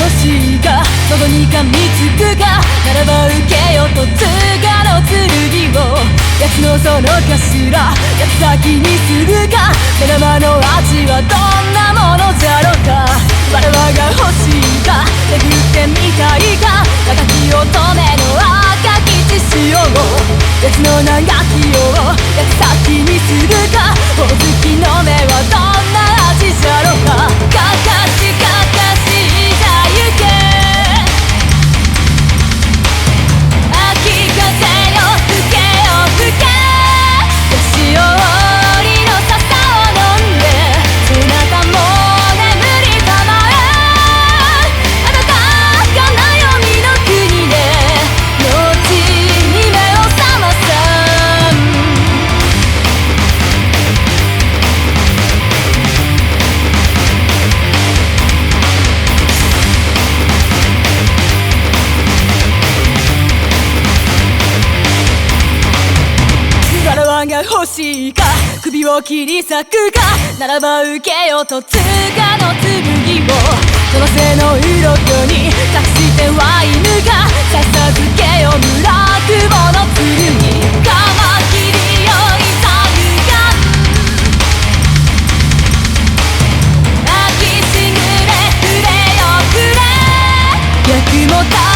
しいか喉に噛みつくかならば受けよとつがの剣を奴のその頭八つ先にするか目玉の味はどんなものじゃろうか我々が欲しいか巡ってみたいか赤き乙女の赤き血潮を奴の長きを八つ先にするかほおずきの目はどんな味じゃろうかかかしかかしじゃゆけ秋風よ吹けよ吹け年寄りの笹を飲んでそなたも眠りたまえあなたが悩みの国で後に目を覚ませが欲しいか首を切り裂くかならば受けよとつがの剣をその背の鱗に隠しては犬が笹漬けよ村久保の剣カマキリよいざゆがん秋しぐれくれよくれ逆もた